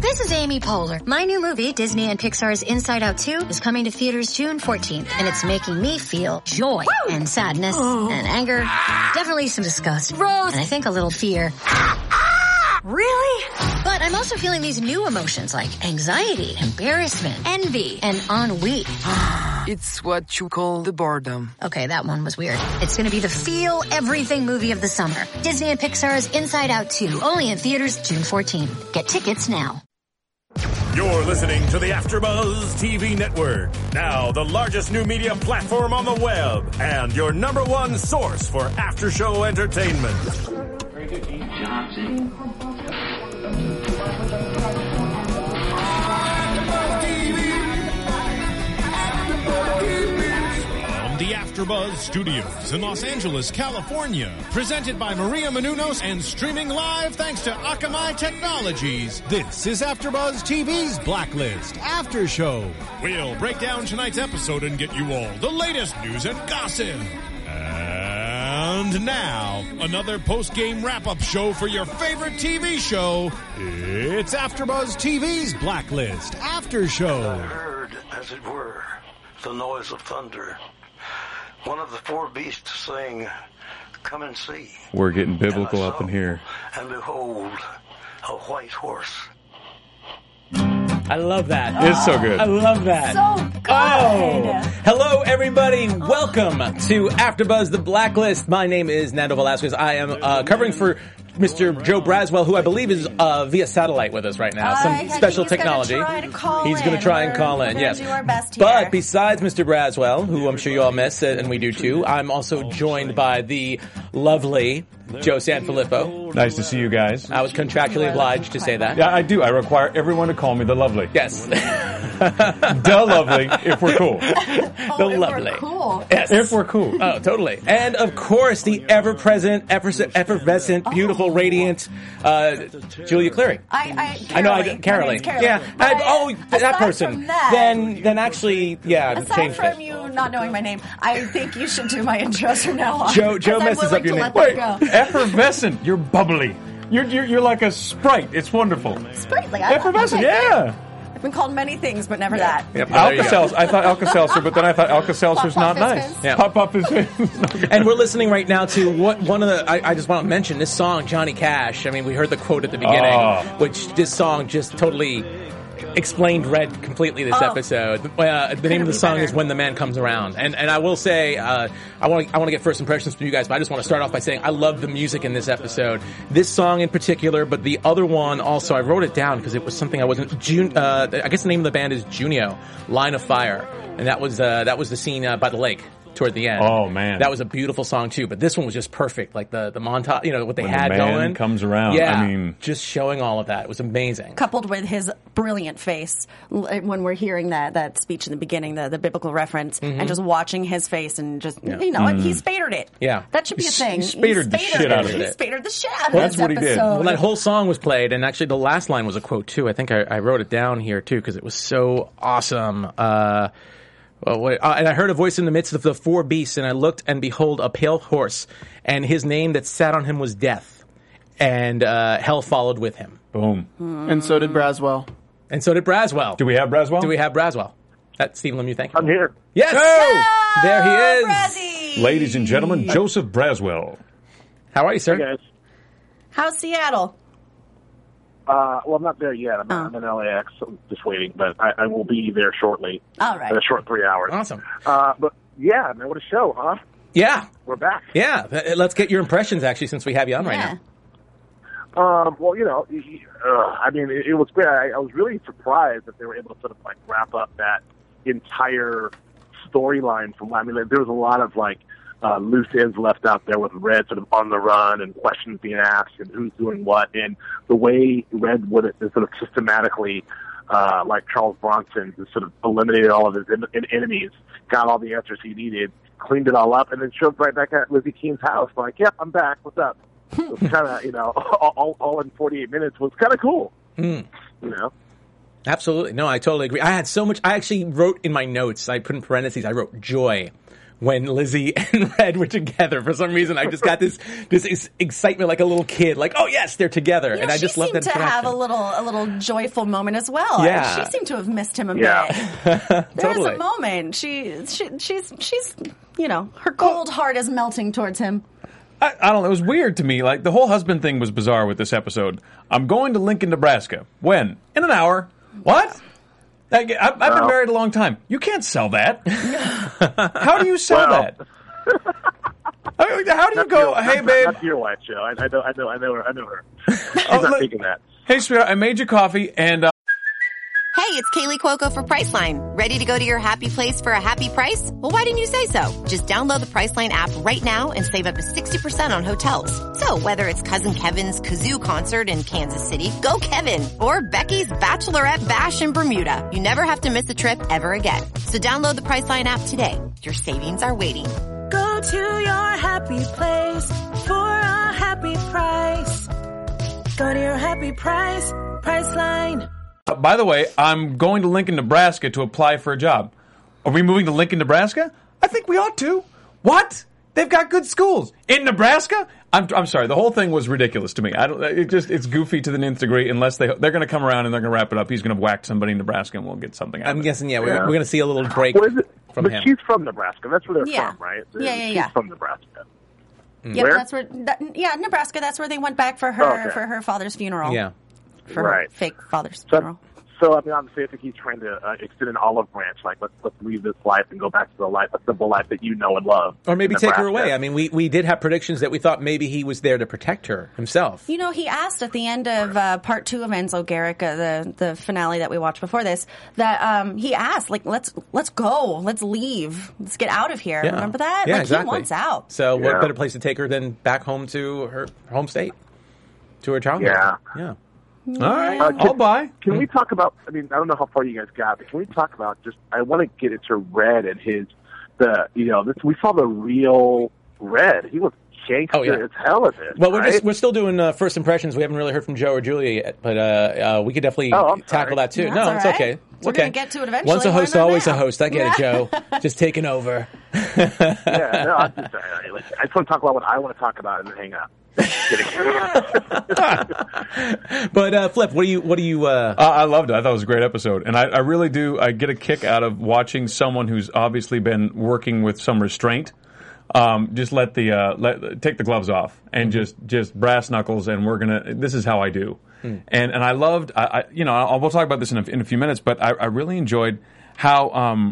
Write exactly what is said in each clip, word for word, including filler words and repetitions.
This is Amy Poehler. My new movie, Disney and Pixar's Inside Out two, is coming to theaters June fourteenth, and it's making me feel joy Woo! and sadness oh. and anger, definitely some disgust, Rose. and I think a little fear. Really? But I'm also feeling these new emotions like anxiety, embarrassment, envy, and ennui. It's what you call the boredom. Okay, that one was weird. It's going to be the feel everything movie of the summer. Disney and Pixar's Inside Out two, only in theaters June fourteenth. Get tickets now. You're listening to the AfterBuzz T V Network. Now, the largest new media platform on the web and your number one source for after-show entertainment. Very good, Dean Johnson. The AfterBuzz Studios in Los Angeles, California. Presented by Maria Menounos and streaming live thanks to Akamai Technologies. This is AfterBuzz T V's Blacklist After Show. We'll break down tonight's episode and get you all the latest news and gossip. And now, another post-game wrap-up show for your favorite T V show. It's AfterBuzz T V's Blacklist After Show. I heard, as it were, the noise of thunder. One of the four beasts saying, "Come and see." We're getting biblical up in here. And behold, a white horse. I love that. It's so good. I love that. So good. Oh. Hello, everybody. Welcome to AfterBuzz, the Blacklist. My name is Nando Velasquez. I am uh, covering for Mister Joe Braswell, who I believe is uh, via satellite with us right now. Some uh, special he's technology. Gonna try to call he's going to try and call we're, in, we're yes. Do our best here. But besides Mister Braswell, who I'm sure you all miss, and we do too, I'm also joined by the lovely Joe Sanfilippo. Nice to see you guys. I was contractually obliged to say that. Yeah, I do. I require everyone to call me the lovely. Yes. The lovely, if we're cool. Oh, the if lovely. We're cool. Yes. If we're cool. Oh, totally. And of course, the ever-present, effervescent, beautiful, Oh. radiant uh, Julia Cleary. I, I, I know, I, Carolee. Carolee. Carolee. Yeah. I, oh, that aside person. From that, then, then actually, yeah, aside changed from it. you not knowing my name, I think you should do my intros from now on. Joe, Joe I'm messes up your to name. let Wait, that go. effervescent. You're bubbly. You're, you're you're like a Sprite. It's wonderful. Sprite, like I Effervescent, okay. yeah. I've been called many things, but never that. Yep, well, there you go. Alka-Seltzer. I thought Alka-Seltzer, but then I thought Alka-Seltzer's Pop, not pop, nice. fizz, fizz. Yeah. Pop, pop, is And we're listening right now to what one of the. I, I just want to mention this song, Johnny Cash. I mean, we heard the quote at the beginning, Oh. which this song just totally explained Red completely this Oh. episode. Uh, the name of the be song better. is "When the Man Comes Around," and and I will say uh, I want I want to get first impressions from you guys, but I just want to start off by saying I love the music in this episode. This song in particular, but the other one also. I wrote it down because it was something I wasn't. June, uh, I guess the name of the band is Junio, Line of Fire, and that was uh, that was the scene uh, by the lake toward the end. Oh, man. That was a beautiful song too, but this one was just perfect. Like the, the montage, you know, what they When had the man going. comes around, Yeah. I mean- just showing all of that. It was amazing. Coupled with his brilliant face l- when we're hearing that, that speech in the beginning, the, the biblical reference, Mm-hmm. and just watching his face and just, you know, he spadered it. Yeah. That should be a He thing. s- spadered the shit out of He it. spadered the shit out of That's this what he did. episode. Well, that whole song was played, and actually the last line was a quote too. I think I, I wrote it down here too because it was so awesome. Uh, well, wait, uh, and I heard a voice in the midst of the four beasts, and I looked, and behold, a pale horse, and his name that sat on him was Death, and uh, hell followed with him, Boom. And so did Braswell. and so did Braswell. Do we have Braswell? Do we have Braswell? That's Stephen Lemieux. Thank you. I'm here. Yes. Oh! There he is. Brazzy! Ladies and gentlemen, Joseph Braswell. How are you, sir? Hey, guys. How's Seattle? Uh, well, I'm not there yet. I'm, Oh. I'm in L A X. I'm just waiting, but I, I will be there shortly. All right. In a short three hours. Awesome. Uh, but yeah, man, what a show, huh? Yeah. We're back. Yeah. Uh, Let's get your impressions, actually, since we have you on right Yeah. now. Um, well, you know, uh, I mean, it, it was great. I, I was really surprised that they were able to sort of like wrap up that entire storyline from. I mean, there was a lot of like uh, loose ends left out there with Red sort of on the run and questions being asked and who's doing what, and the way Red would have sort of systematically, uh, like Charles Bronson, just sort of eliminated all of his en- en- enemies, got all the answers he needed, cleaned it all up, and then showed right back at Lizzie Keen's house. Like, yep, I'm back. What's up? It was kind of, you know, all, all in forty-eight minutes was kind of cool. Mm. You know? Absolutely. No, I totally agree. I had so much. I actually wrote in my notes, I put in parentheses, I wrote joy when Lizzie and Red were together. For some reason, I just got this this ex- excitement like a little kid. Like, oh yes, they're together, You know, and I she just love that seemed to have interaction. a little a little joyful moment as well. Yeah. And she seemed to have missed him a Yeah. bit. There Totally. was a moment. She, she she's she's you know, her cold heart is melting towards him. I, I don't know. It was weird to me. Like, the whole husband thing was bizarre with this episode. I'm going to Lincoln, Nebraska. When? In an hour. What? I, I, I've been Well. married a long time. You can't sell that. How do you sell Well. that? I mean, how do you go, Your- hey, not, babe, Not your wife, Joe. I, I know. I know. I know her. I know her. She's Oh, not look- thinking that. hey, sweetheart, I made you coffee, and uh, Hey, it's Kaylee Cuoco for Priceline. Ready to go to your happy place for a happy price? Well, why didn't you say so? Just download the Priceline app right now and save up to sixty percent on hotels. So whether it's Cousin Kevin's Kazoo Concert in Kansas City, go Kevin, or Becky's Bachelorette Bash in Bermuda, you never have to miss a trip ever again. So download the Priceline app today. Your savings are waiting. Go to your happy place for a happy price. Go to your happy price, Priceline. uh, by the way, I'm going to Lincoln, Nebraska to apply for a job. Are we moving to Lincoln, Nebraska? I think we ought to. What? They've got good schools in Nebraska. I'm I'm sorry. The whole thing was ridiculous to me. I don't. It just it's goofy to the nth degree. Unless they they're going to come around and they're going to wrap it up. He's going to whack somebody in Nebraska and we'll get something out I'm of it. guessing, yeah, we're, Yeah. we're going to see a little break What is it? from but him. she's from Nebraska. That's where they're Yeah. from, right? Yeah, yeah, she's yeah. from Nebraska. Yep, Where? that's where. That, yeah, Nebraska. That's where they went back for her Oh, okay. for her father's funeral. Yeah. for Right. her fake father's So, funeral. so I mean, obviously, I think he's trying to uh, extend an olive branch. Like, let's let's leave this life and go back to the life, a simple life that you know and love. Or maybe in take her Nebraska. away. I mean, we, we did have predictions that we thought maybe he was there to protect her himself. You know, he asked at the end of uh, part two of Enzo Garrick, uh, the the finale that we watched before this, that um, he asked, like, let's let's go, let's leave, let's get out of here. Yeah. Remember that? Yeah, like, exactly. he wants out. So what Yeah. better place to take her than back home to her home state, to her childhood? Yeah. Yeah. All right, Uh, I'll buy. Can we talk about? I mean, I don't know how far you guys got, but can we talk about just? I want to get into Red and his the you know this. We saw the real Red. He was gangster Oh, yeah. as hell at this. Well, we're right? just we're still doing uh, first impressions. We haven't really heard from Joe or Julia yet, but uh, uh, we could definitely Oh, I'm tackle sorry. that too. That's no, all it's right. okay. It's We're okay. gonna get to it eventually. Once a Why host, not always now? a host. I get it, Joe. Just taking over. yeah, no, I'm just, I, like, I just want to talk about what I want to talk about and then hang up. Kidding. But uh, Flip, what do you what do you? Uh, Uh, I loved it. I thought it was a great episode, and I, I really do. I get a kick out of watching someone who's obviously been working with some restraint. Um, just let the uh, let take the gloves off and just just brass knuckles, and we're gonna. This is how I do. And and I loved. I, I you know I'll, we'll talk about this in a, in a few minutes, but I, I really enjoyed how. Um,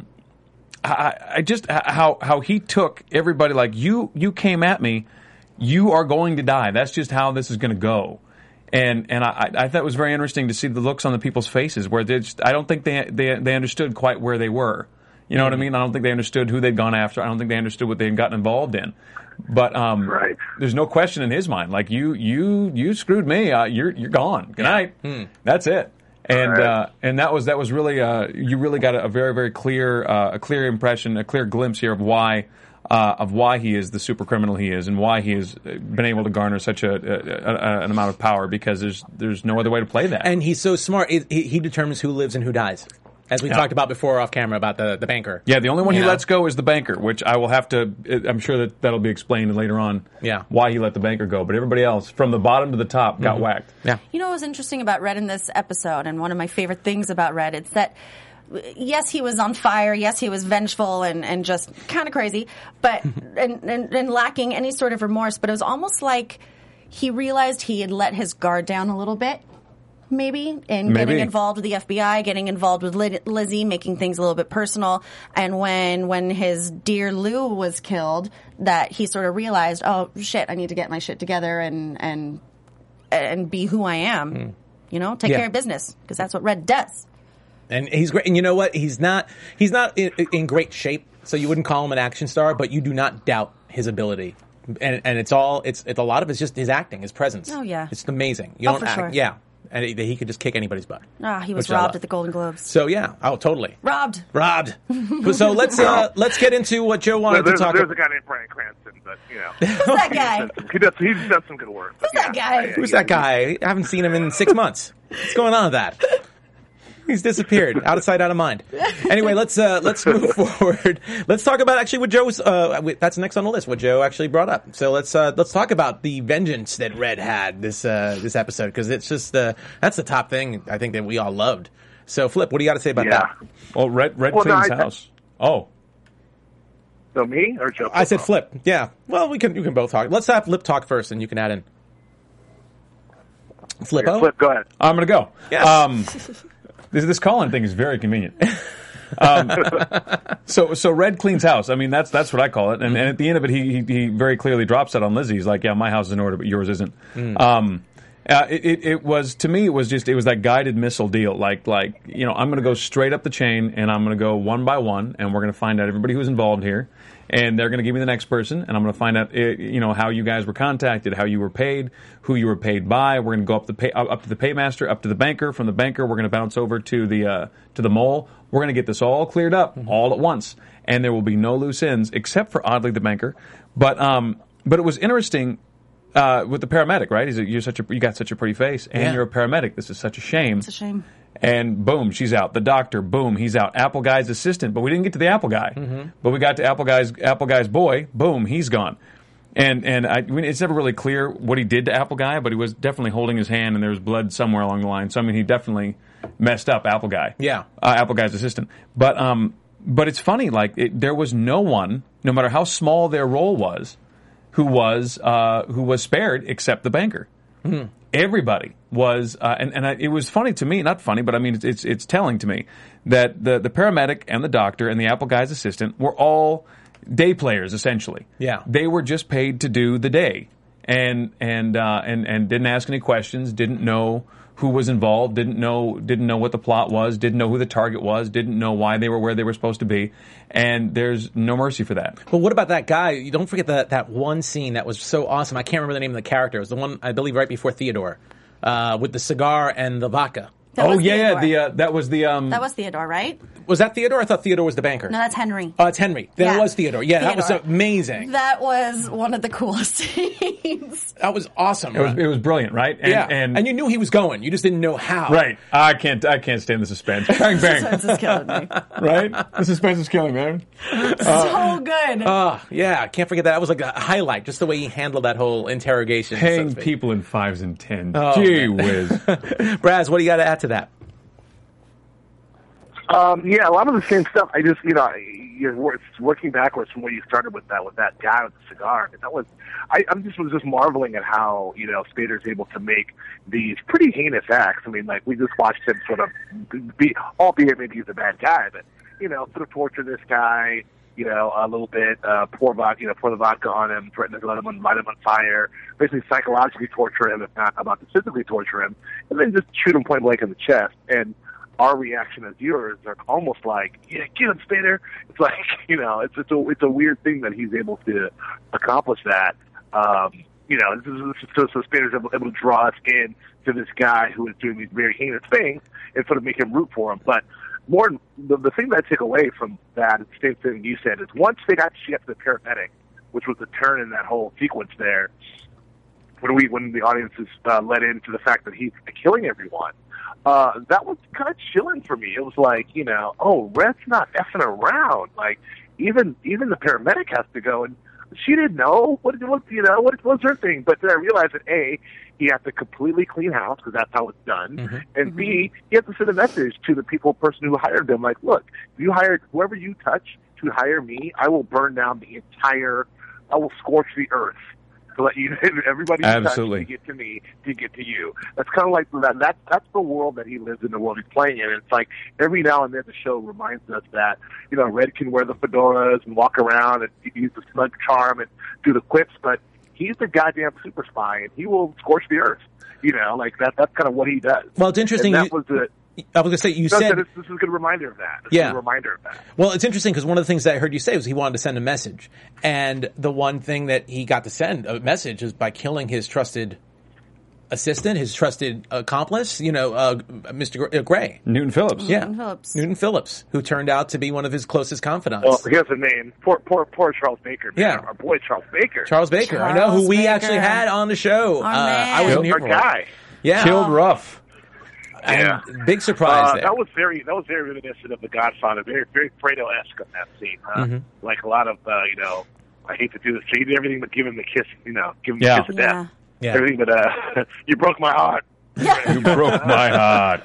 I, I just how how he took everybody like you you came at me, you are going to die. That's just how this is going to go, and and I, I thought it was very interesting to see the looks on the people's faces where they just, I don't think they they they understood quite where they were. You know what I mean? I don't think they understood who they'd gone after. I don't think they understood what they had gotten involved in. But um, Right. there's no question in his mind. Like you you you screwed me. Uh, you're you're gone. Good night. That's it. And Right. uh, and that was that was really uh, you really got a, a very very clear uh, a clear impression, a clear glimpse here of why uh, of why he is the super criminal he is, and why he has been able to garner such a, a, a an amount of power, because there's there's no other way to play that. and he's so smart. He, he determines who lives and who dies, as we Yeah. talked about before off camera about the, the banker. Yeah, the only one You he know? lets go is the banker, which I will have to. I'm sure that that'll be explained later on. Yeah. why he let the banker go, but everybody else, from the bottom to the top, got whacked. Yeah. You know what was interesting about Red in this episode, and one of my favorite things about Red, it's that, yes, he was on fire, yes, he was vengeful and, and just kind of crazy, but and, and, and lacking any sort of remorse, but it was almost like he realized he had let his guard down a little bit, maybe, in Maybe. getting involved with the F B I, getting involved with Li- Lizzie, making things a little bit personal, and when when his dear Lou was killed, that he sort of realized, oh, shit, I need to get my shit together and and and be who I am. You know, take Yeah. care of business, because that's what Red does. And he's great. And you know what? He's not he's not in, in great shape, so you wouldn't call him an action star, but you do not doubt his ability. And and it's all it's it's a lot of it's just his acting, his presence. Oh, yeah. It's amazing. You Oh, don't for act, sure. yeah. And he, he could just kick anybody's butt. Ah, he was Which I robbed love. at the Golden Globes. So yeah. Oh, totally. Robbed. Robbed. So let's uh, let's get into what Joe wanted there's, to talk there's about. a guy named Bryan Cranston, but you know, Who's that guy? he does he does some good work. Who's that guy? Who's that guy? I haven't seen him in six months. What's going on with that? He's disappeared, out of sight, out of mind. Anyway, let's uh, let's move forward. Let's talk about actually what Joe's. Uh, that's next on the list. What Joe actually brought up. So let's uh, let's talk about the vengeance that Red had this uh, this episode, because it's just uh, that's the top thing I think that we all loved. So, Flip, what do you got to say about Yeah. that? Well, Red Red Well, no, cleans I- house. Oh, So me or Joe? I said Flip. Yeah. Well, we can you can both talk. Let's have Flip talk first, and you can add in. Flippo? Flip, go ahead. I'm going to go. Yes. Um, this this call-in thing is very convenient. Um, so so Red cleans house. I mean, that's that's what I call it. And, and at the end of it, he, he he very clearly drops that on Lizzie. He's like, yeah, my house is in order, but yours isn't. Mm. Um, uh, it, it, it was, to me, it was just, it was that guided missile deal. Like, like you know, I'm going to go straight up the chain, and I'm going to go one by one, and we're going to find out everybody who's involved here. And they're going to give me the next person, and I'm going to find out, you know, how you guys were contacted, how you were paid, who you were paid by. We're going to go up the pay, up to the paymaster, up to the banker. From the banker, we're going to bounce over to the uh, to the mole. We're going to get this all cleared up mm-hmm. all at once, and there will be no loose ends, except for oddly the banker. But um, but it was interesting uh, with the paramedic, right? He's a, you're such a you got such a pretty face, and yeah. you're a paramedic. This is such a shame. It's a shame. And boom, she's out. The doctor, boom, he's out. Apple Guy's assistant, but we didn't get to the Apple Guy. Mm-hmm. But we got to Apple Guy's Apple Guy's boy, boom, he's gone. And and I, I mean, it's never really clear what he did to Apple Guy, but he was definitely holding his hand, and there was blood somewhere along the line. So I mean, he definitely messed up Apple Guy. Yeah, uh, Apple Guy's assistant. But um, but it's funny, like it, there was no one, no matter how small their role was, who was uh, who was spared except the banker. Mm-hmm. Everybody was, uh, and, and I, it was funny to me, not funny, but I mean, it's, it's, it's telling to me that the, the paramedic and the doctor and the Apple Guy's assistant were all day players, essentially. Yeah. They were just paid to do the day and, and, uh, and, and didn't ask any questions, didn't know who was involved, didn't know, didn't know what the plot was, didn't know who the target was, didn't know why they were where they were supposed to be. And there's no mercy for that. But what about that guy? You don't forget that, that one scene that was so awesome. I can't remember the name of the character. It was the one, I believe, right before Theodore, uh, with the cigar and the vodka. That oh, was yeah, Theodore. yeah. The, uh, that was the, um, That was Theodore, right? Was that Theodore? I thought Theodore was the banker. No, that's Henry. Oh, it's Henry. Then Yeah. it was Theodore. Yeah, Theodore. that was amazing. That was one of the coolest scenes. That was awesome. it was, it was brilliant, right? And, yeah. And, and you knew he was going. You just didn't know how. right. I can't, I can't stand the suspense. Bang, bang. Suspense is killing me. Right? The suspense is killing me, man. So good. Oh, yeah. I can't forget that. That was like a highlight, just the way he handled that whole interrogation. Paying so to speak. people in fives and tens. Oh, Gee man. whiz. Braz, what do you got to add to that? Um, yeah, a lot of the same stuff. I just, you know, you're wor- working backwards from where you started with that, with that guy with the cigar. That was, I, I'm just was just marveling at how, you know, Spader's able to make these pretty heinous acts. I mean, like we just watched him sort of be, albeit maybe he's a bad guy, but you know, sort of torture this guy, you know, a little bit, uh, pour vodka, you know, pour the vodka on him, threaten to let him light him on fire, basically psychologically torture him, if not about to physically torture him, and then just shoot him point blank in the chest. And our reaction as viewers are almost like, yeah, get him, Spader. It's like, you know, it's it's a it's a weird thing that he's able to accomplish that. Um, you know, this is, so, so Spader's able, able to draw us in to this guy who is doing these very heinous things and sort of make him root for him. But more, the, the thing that I took away from that, the same thing you said, is once they got to get to the paramedic, which was the turn in that whole sequence there, when we when the audience is uh, led into the fact that he's killing everyone. Uh, that was kind of chilling for me. It was like, you know, oh, Red's not effing around. Like, even even the paramedic has to go, and she didn't know what what you know what was her thing. But then I realized that A, he has to completely clean house because that's how it's done, Mm-hmm. and B, he has to send a message to the people person who hired them, like, look, if you hired whoever you touch to hire me, I will burn down the entire, I will scorch the earth. To let you, everybody Absolutely. to get to me, to get to you. That's kind of like that. That's that's the world that he lives in, the world he's playing in. It's like every now and then the show reminds us that, you know, Red can wear the fedoras and walk around and use the smug charm and do the quips, but he's the goddamn super spy, and he will scorch the earth. You know, like that. That's kind of what he does. Well, it's interesting. And that you, was the. I was going to say, you no, said... This, this is a good reminder of that. This Yeah. is a reminder of that. Well, it's interesting because one of the things that I heard you say was he wanted to send a message. And the one thing that he got to send a message is by killing his trusted assistant, his trusted accomplice, you know, uh, Mister Gr- uh, Gray. Newton Phillips. Yeah. Newton Phillips. Newton Phillips, who turned out to be one of his closest confidants. Well, here's the name. Poor, poor, poor Charles Baker. Man. Yeah. Our boy Charles Baker. Charles Baker, I know, who Charles we Baker. actually had on the show. Our uh, man. I wasn't here Our for guy. it. Yeah. Killed rough. Yeah. And big surprise uh, there. That was very that was very reminiscent of The Godfather, very very Fredo-esque on that scene. Huh? Mhm. Like a lot of uh, you know, I hate to do this, so you did everything but give him the kiss, you know, give him Yeah. the kiss of death. Yeah. Yeah. Everything but uh, you broke my heart. You broke my heart.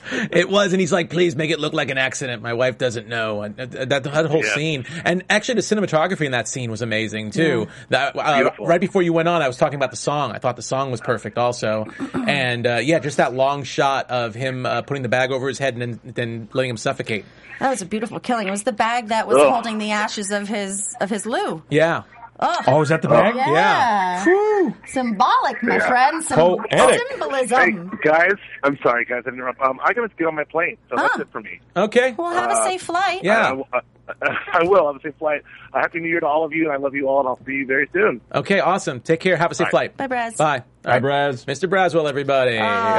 It was, and he's like, please make it look like an accident. My wife doesn't know. And that, that, that whole Yeah. scene. And actually, the cinematography in that scene was amazing, too. That uh, Beautiful. Right before you went on, I was talking about the song. I thought the song was perfect also. And, uh, yeah, just that long shot of him uh, putting the bag over his head and then, then letting him suffocate. That was a beautiful killing. It was the bag that was Ugh. holding the ashes of his of his Lou. Yeah. Oh, Oh, is that the bag? yeah. Symbolic, my Yeah. friend. Some Poetic. Hey, symbolism. guys, I'm sorry, guys, I interrupt. Um, I gotta stay on my plane, so that's Huh. it for me. Okay. Well, have a Uh, safe flight. Yeah. I, I, I will. Have a safe flight. A happy New Year to all of you, and I love you all, and I'll see you very soon. Okay, awesome. Take care. Have a safe Bye. flight. Bye, Braz. Bye. Hi, All right. Braz. Mister Braswell, everybody.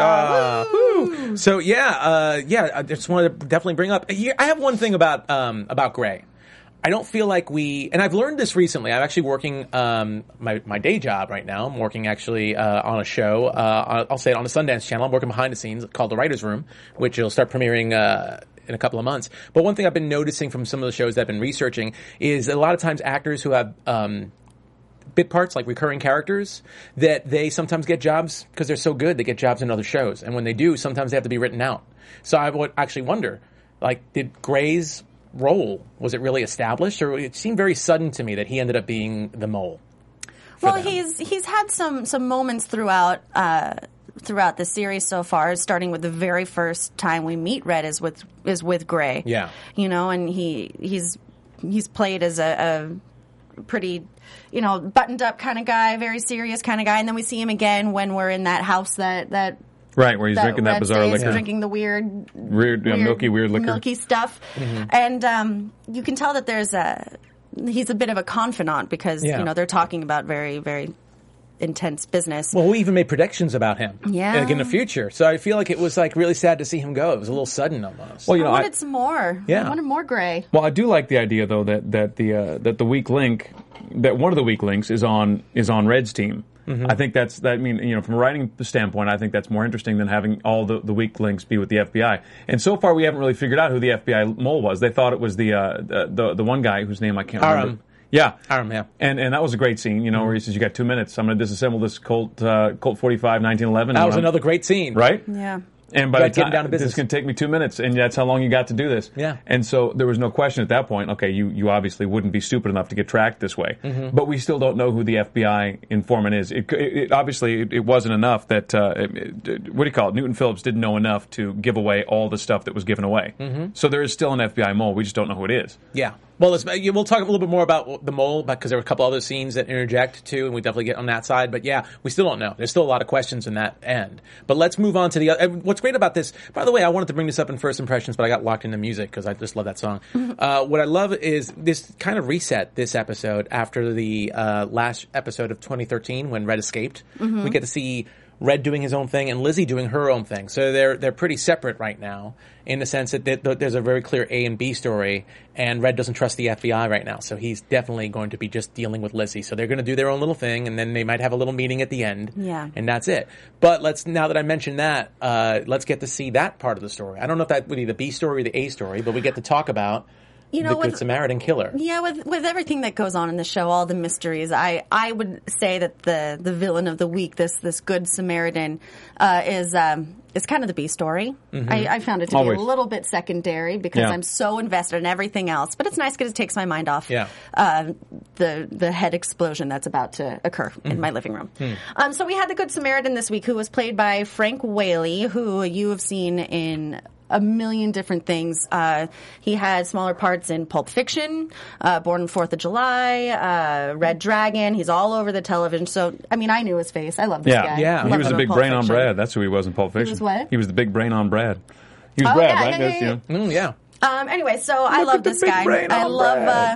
Ah, woo. So yeah, uh, yeah. I just wanted to definitely bring up. Here, I have one thing about um, about Gray. I don't feel like we, and I've learned this recently. I'm actually working um, my my day job right now. I'm working actually uh, on a show. Uh, I'll say it on the Sundance Channel. I'm working behind the scenes called The Writers' Room, which will start premiering uh, in a couple of months. But one thing I've been noticing from some of the shows that I've been researching is a lot of times actors who have um, bit parts, like recurring characters, that they sometimes get jobs because they're so good. They get jobs in other shows, and when they do, sometimes they have to be written out. So I would actually wonder, like, did Gray's role, was it really established, or it seemed very sudden to me that he ended up being the mole? Well, them. he's he's had some some moments throughout uh, throughout the series so far. Starting with the very first time we meet Red is with is with Gray. Yeah. you know, and he he's he's played as a, a pretty, you know, buttoned up kind of guy, very serious kind of guy, and then we see him again when we're in that house that that. Right, where he's drinking that Red bizarre stays, liquor. drinking the weird, Weird, yeah, milky, weird liquor. milky stuff, and um, you can tell that there's a he's a bit of a confidant because Yeah. you know they're talking about very, very intense business. Well, we even made predictions about him. Yeah. Like in the future. So I feel like it was like really sad to see him go. It was a little sudden almost. Well, you know, I I, wanted some more. Yeah. I wanted more Gray. well, I do like the idea though that that the uh, that the weak link, that one of the weak links is on is on Red's team. I think that's that. I mean, you know, from a writing standpoint, I think that's more interesting than having all the, the weak links be with the F B I. And so far, we haven't really figured out who the F B I mole was. They thought it was the uh, the, the the one guy whose name I can't Aram. remember. Yeah, Aram, yeah. And and that was a great scene, you know, where he says, "You got two minutes. I'm going to disassemble this Colt uh, Colt forty-five nineteen eleven." That was another great scene. right. Yeah. And by Got the getting time, down to this business. is going to take me two minutes, and that's how long you got to do this. Yeah. And so there was no question at that point, okay, you, you obviously wouldn't be stupid enough to get tracked this way. Mm-hmm. But we still don't know who the F B I informant is. It, it, it obviously, it, it wasn't enough that, uh, it, it, what do you call it, Newton Phillips didn't know enough to give away all the stuff that was given away. Mm-hmm. So there is still an F B I mole, we just don't know who it is. Yeah. Well, let's, we'll talk a little bit more about the mole because there were a couple other scenes that interject too, and we definitely get on that side. But yeah, we still don't know. There's still a lot of questions in that end. But let's move on to the other. What's great about this, by the way, I wanted to bring this up in First Impressions, but I got locked into music because I just love that song. uh, what I love is this kind of reset this episode after the uh, last episode of twenty thirteen when Red escaped. Mm-hmm. We get to see Red doing his own thing and Lizzie doing her own thing. So they're they're pretty separate right now in the sense that they, there's a very clear A and B story, and Red doesn't trust the F B I right now. So he's definitely going to be just dealing with Lizzie. So they're going to do their own little thing, and then they might have a little meeting at the end. Yeah. And that's it. But let's now that I mentioned that, uh, let's get to see that part of the story. I don't know if that would be the B story or the A story, but we get to talk about You know, the with- Good Samaritan killer. Yeah, with with everything that goes on in the show, all the mysteries, I, I would say that the, the villain of the week, this this Good Samaritan, uh, is um, is kind of the B story. Mm-hmm. I, I found it to Always. be a little bit secondary because Yeah. I'm so invested in everything else. But it's nice because it takes my mind off Yeah. uh, the the head explosion that's about to occur Mm-hmm. in my living room. Hmm. Um, so we had the Good Samaritan this week, who was played by Frank Whaley, who you have seen in a million different things. Uh, he had smaller parts in Pulp Fiction, uh, Born on Fourth of July, uh, Red Dragon. He's all over the television. So, I mean, I knew his face. I love this Yeah, guy. Yeah. He Love was him the in big Pulp brain on Fiction. Brad. That's who he was in Pulp Fiction. was what? He was the big brain on Brad. He was Oh, Brad, yeah, right? yeah, That's, yeah, you know. Mm, yeah. Um, anyway, so I Look love at the this big guy. brain I on love, uh, Brad.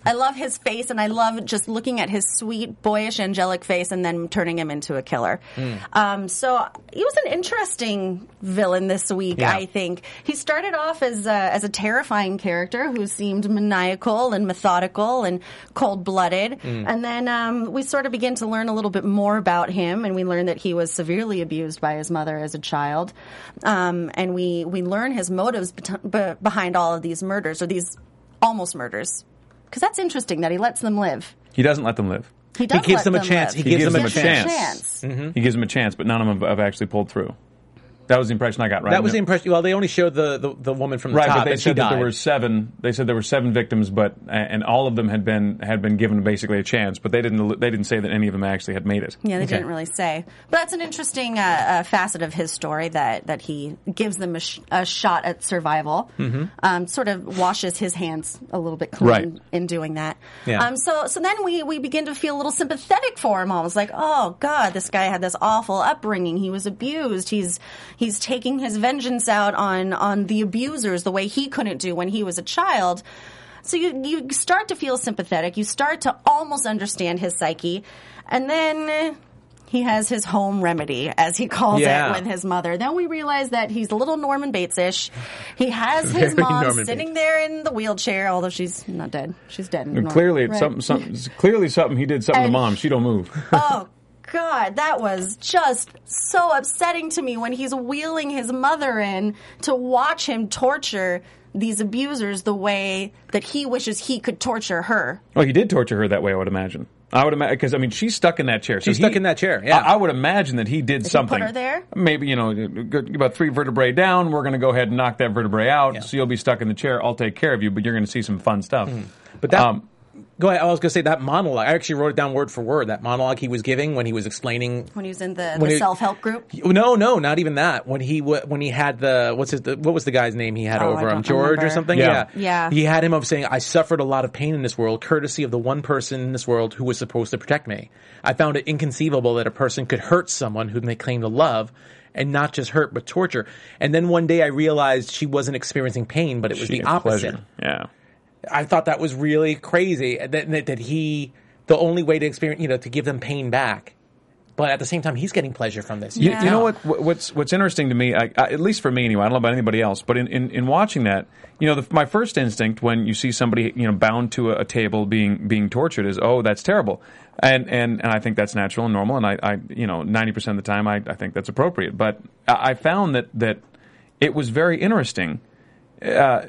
I love his face, and I love just looking at his sweet, boyish, angelic face and then turning him into a killer. Mm. Um, so he was an interesting villain this week, yeah. I think. He started off as a, as a terrifying character who seemed maniacal and methodical and cold-blooded. Mm. And then um, we sort of begin to learn a little bit more about him, and we learn that he was severely abused by his mother as a child. Um, and we, we learn his motives be- behind all of these murders, or these almost murders. Because that's interesting that he lets them live. He doesn't let them live. He, does he gives let them a them chance. Live. He, he gives, gives them, them a chance. chance. Mm-hmm. He gives them a chance, but none of them have, have actually pulled through. That was the impression I got, right? That was the impression. Well, they only showed the, the, the woman from the right, top, but they and said she that died. there were seven. They said there were seven victims, but and all of them had been had been given basically a chance. But they didn't they didn't say that any of them actually had made it. Yeah, they okay. didn't really say. But that's an interesting uh, uh, facet of his story that that he gives them a, sh- a shot at survival. Mm-hmm. Um, sort of washes his hands a little bit clean right. in doing that. Yeah. Um, so so then we we begin to feel a little sympathetic for him. Almost like, oh God, this guy had this awful upbringing. He was abused. He's he's taking his vengeance out on on the abusers the way he couldn't do when he was a child. So you you start to feel sympathetic. You start to almost understand his psyche, and then he has his home remedy, as he calls yeah. it, with his mother. Then we realize that he's a little Norman Bates-ish. He has his Very mom Norman sitting Bates. there in the wheelchair, although she's not dead. She's dead. And Norman, clearly, it's right? something, something. It's clearly something he did something And- to mom. She don't move. Oh. God, that was just so upsetting to me when he's wheeling his mother in to watch him torture these abusers the way that he wishes he could torture her. Well, he did torture her that way, I would imagine. I would imagine, because, I mean, she's stuck in that chair. So She's he, stuck in that chair, yeah. I, I would imagine that he did Did he something. put her there? Maybe, you know, about three vertebrae down, we're going to go ahead and knock that vertebrae out, Yeah. so you'll be stuck in the chair. I'll take care of you, but you're going to see some fun stuff. Mm. But that... Um, Go ahead. I was going to say that monologue. I actually wrote it down word for word. That monologue he was giving when he was explaining When he was in the, When the he- self-help group? No, no, not even that. When he w- when he had the what's his the, what was the guy's name he had Oh, over I him? don't George remember. or something? Yeah. Yeah. He had him of saying, "I suffered a lot of pain in this world, courtesy of the one person in this world who was supposed to protect me. I found it inconceivable that a person could hurt someone whom they claim to love." And not just hurt, but torture. And then one day I realized she wasn't experiencing pain, but it was she the had opposite. pleasure. Yeah. I thought that was really crazy that, that that he the only way to experience, you know, to give them pain back, but at the same time he's getting pleasure from this. You, Yeah. you know what? what- What's what's interesting to me, I, I, at least for me anyway. I don't know about anybody else, but in, in, in watching that, you know, the, my first instinct when you see somebody, you know, bound to a, a table being being tortured is, oh, that's terrible, and and, and I think that's natural and normal, and I, I you know, ninety percent of the time I, I think that's appropriate. But I, I found that that it was very interesting. Uh,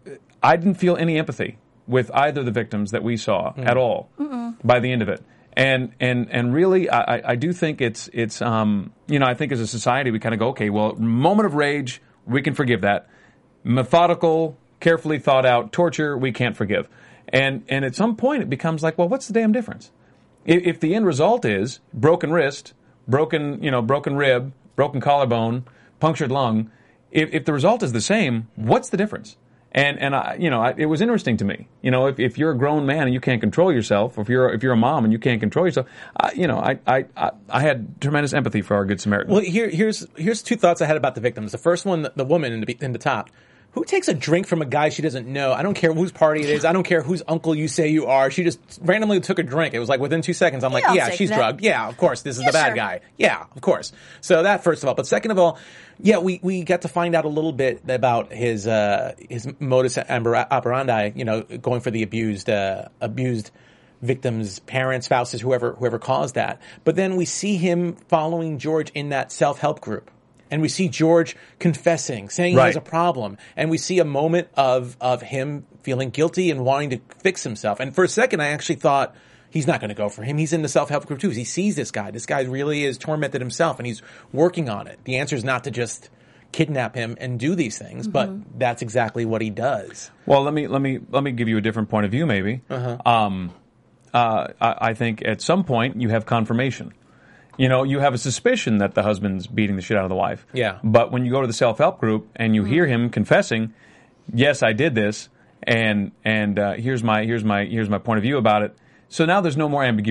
I didn't feel any empathy with either of the victims that we saw Mm. at all Mm-mm. by the end of it. And and and really, I, I do think it's it's um you know I think as a society we kind of go, okay, well, moment of rage we can forgive that, methodical, carefully thought out torture we can't forgive, and and at some point it becomes like, well, what's the damn difference? If, if the end result is broken wrist, broken you know broken rib, broken collarbone, punctured lung, if if the result is the same, what's the difference? And and I, you know, I, it was interesting to me. You know, if, if you're a grown man and you can't control yourself, or if you're if you're a mom and you can't control yourself, I, you know, I, I I I had tremendous empathy for our Good Samaritan. Well, here here's here's two thoughts I had about the victims. The first one, the, the woman in the in the top. Who takes a drink from a guy she doesn't know? I don't care whose party it is. I don't care whose uncle you say you are. She just randomly took a drink. It was like within two seconds. I'm like, Yeah, I'll yeah, take she's that. drugged. Yeah, of course. This is Yeah, the bad sure. guy. Yeah, of course. So that first of all. But second of all, yeah, we, we got to find out a little bit about his uh, his modus operandi. You know, going for the abused uh, abused victims, parents, spouses, whoever whoever caused that. But then we see him following George in that self-help group. And we see George confessing, saying Right. he has a problem. And we see a moment of, of him feeling guilty and wanting to fix himself. And for a second, I actually thought he's not going to go for him. He's in the self-help group too. He sees this guy. This guy really is tormented himself and he's working on it. The answer is not to just kidnap him and do these things, Mm-hmm. but that's exactly what he does. Well, let me let me let me give you a different point of view, maybe. Uh-huh. Um, uh, I, I think at some point you have confirmation. You know, you have a suspicion that the husband's beating the shit out of the wife. Yeah. But when you go to the self-help group and you hear him confessing, yes, I did this, and and uh, here's my here's my here's my point of view about it. So now there's no more ambiguity.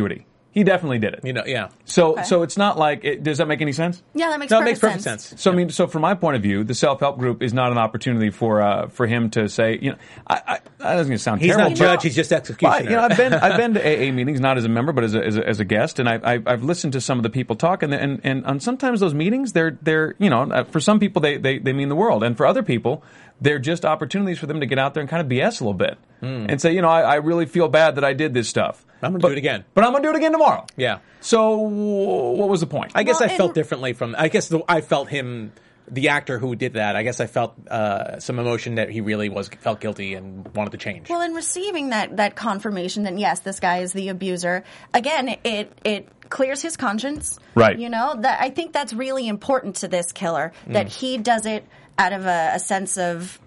He definitely did it. You know, yeah. So, Okay. so it's not like. It, does that make any sense? Yeah, that makes No, it perfect makes perfect sense. sense. So I mean, so from my point of view, the self-help group is not an opportunity for uh, for him to say, you know, I, I, that doesn't sound He's terrible. not judge, he's just But, executioner. you know, I've been I've been to A A meetings, not as a member, but as a as a, as a guest, and I, I I've listened to some of the people talk, and and and on sometimes those meetings, they're they're you know, uh, for some people they, they they mean the world, and for other people, they're just opportunities for them to get out there and kind of B S a little bit and say, you know, I, I really feel bad that I did this stuff. I'm going to But- do it again. But I'm going to do it again tomorrow. Yeah. So what was the point? I guess Well, I felt and- differently from. I guess the, I felt him, the actor who did that. I guess I felt uh, some emotion that he really was felt guilty and wanted to change. Well, in receiving that that confirmation that yes, this guy is the abuser, again, it it clears his conscience. Right. You know, that I think that's really important to this killer, that he does it out of a, a sense of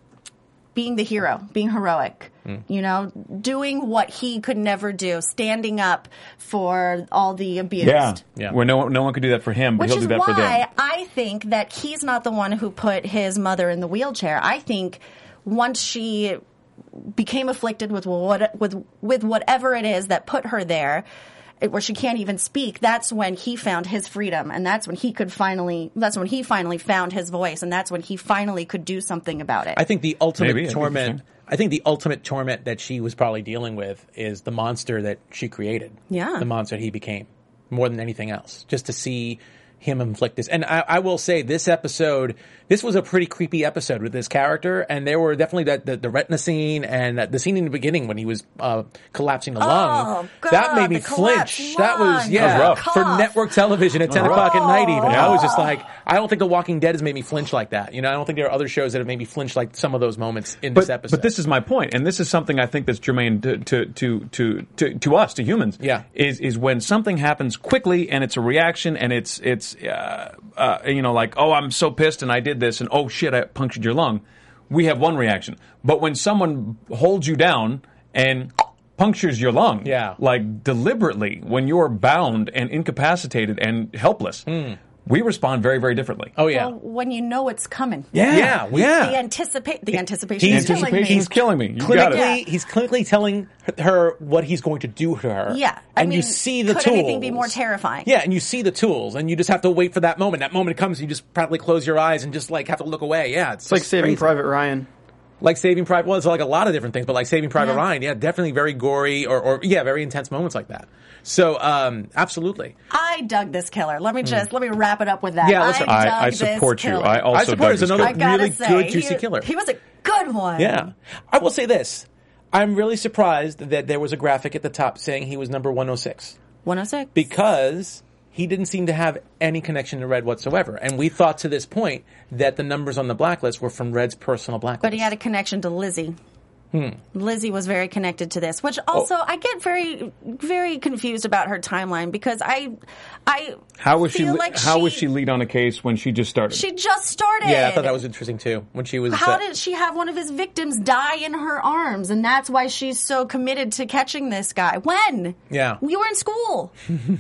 being the hero, being heroic, you know, doing what he could never do, standing up for all the abused. Yeah, Yeah. Where no one, no one could do that for him, but Which he'll is do that for them. why I think that he's not the one who put his mother in the wheelchair. I think once she became afflicted with what with with whatever it is that put her there, it- where she can't even speak, that's when he found his freedom, and that's when he could finally that's when he finally found his voice, and that's when he finally could do something about it. I think the ultimate Maybe, that'd be torment. interesting. I think the ultimate torment that she was probably dealing with is the monster that she created. Yeah. The monster he became, more than anything else. Just to see him inflict this. And I, I will say, this episode, this was a pretty creepy episode with this character, and there were definitely that the, the retina scene and the scene in the beginning when he was uh, collapsing the lung. God, that made me the collapsed flinch. That was, lung. yeah, That was rough. for Cough. network television at ten was o'clock at night even. Yeah. I was just like, I don't think The Walking Dead has made me flinch like that. You know, I don't think there are other shows that have made me flinch like some of those moments in But, this episode. but this is my point, and this is something I think that's germane to to to to, to, to us, to humans. Yeah. is is when something happens quickly and it's a reaction, and it's it's uh, uh, you know, like, oh, I'm so pissed and I did this, and oh shit, I punctured your lung. We have one reaction, but when someone holds you down and punctures your lung, Yeah. like deliberately, when you're bound and incapacitated and helpless, we respond very very differently. Oh yeah. Well, when you know it's coming. Yeah, Yeah, we- yeah. The anticipate the anticipation He's- is killing Anticipation me. is killing me. You got clinically, it. he's clinically telling her what he's going to do to her. Yeah, I and mean, you see the could tools. anything be more terrifying? Yeah, and you see the tools, and you just have to wait for that moment. That moment comes, and you just practically close your eyes and just like have to look away. Yeah, it's, It's like just Saving crazy. Private Ryan. Like Saving Private. Well, it's like a lot of different things, but like Saving Private Yeah. Ryan, yeah, definitely very gory or, or yeah, very intense moments like that. So, um, absolutely. I dug this killer. Let me just let me wrap it up with that. Yeah, let's- I, I, dug I this support you. killer. I also I support dug it's this another I killer. gotta really say, good, juicy he, killer. He was a good one. Yeah. I will say this. I'm really surprised that there was a graphic at the top saying he was number one oh six. one oh six. Because he didn't seem to have any connection to Red whatsoever. And we thought to this point that the numbers on the blacklist were from Red's personal blacklist. But he had a connection to Lizzie. Hmm. Lizzie was very connected to this, which also Oh. I get very, very confused about her timeline because I, I How was she? feel le- like how she, was she lead on a case when she just started? She just started. Yeah, I thought that was interesting too. When she was, How uh, did she have one of his victims die in her arms, and that's why she's so committed to catching this guy? When? Yeah. We were in school.